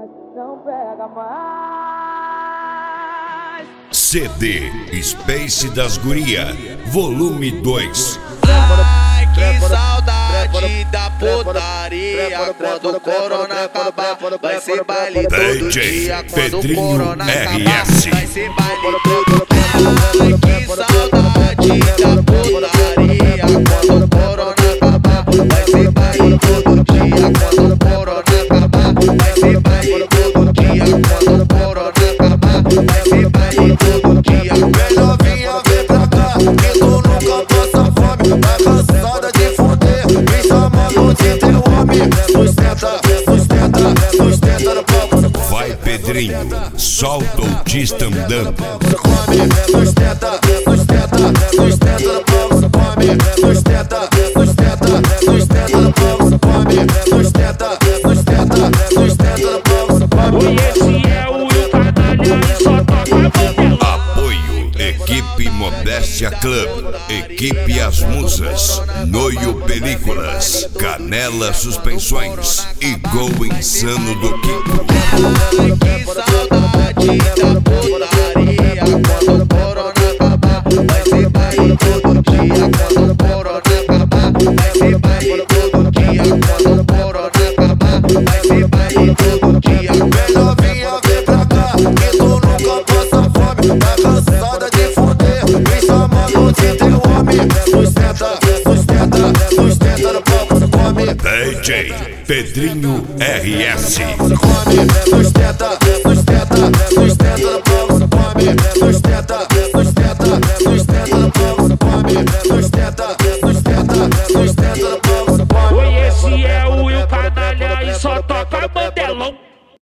não pega mais. CD Space das Guria, volume 2. Ai, que saudade da putaria. Quando o corona acabar, vai ser baile todo dia. Quando o corona acabar, vai ser baile todo dia. Ai, que saudade da putaria. Quando o corona acabar, vai ser baile todo dia. Quando o corona acabar, vai ser baile todo dia. Quando o corona acabar, vai ser baile todo dia. Vem novinha, vem pra cá, que tu nunca passa fome. Tá cansada de fuder, me chamando de teu homem. Sustenta, sustenta, sustenta no palco. Vai Pedrinho, solta o Tista andando. Sustenta, sustenta, sustenta no palco. Sustenta, sustenta, sustenta no palco. Sustenta, sustenta, sustenta no palco. Esse é o Will Canalha e só toca bandelão. Apoio Equipe Modéstia Club, Equipe As Musas, Noio Películas, Canela Suspensões e Gol Insano do Kiko. Ai, que saudade da putaria. Quando o corona acabar, vai ser baile todo dia. Quando o corona acabar, vai ser baile todo dia. Quando o corona acabar, vai ser baile todo dia. Vem novinha, vem pra cá, que tu nunca passa fome. Tá cansada de fuder, me chamando de teu homem. Sustenta, sustenta, sustenta no palco. DJ Pedrinho RS. Sustenta, sustenta, sustenta no palco. Sustenta, sustenta, sustenta no palco. Sustenta, sustenta, sustenta no palco. Esse é o Will Canalha e só toca bandelão.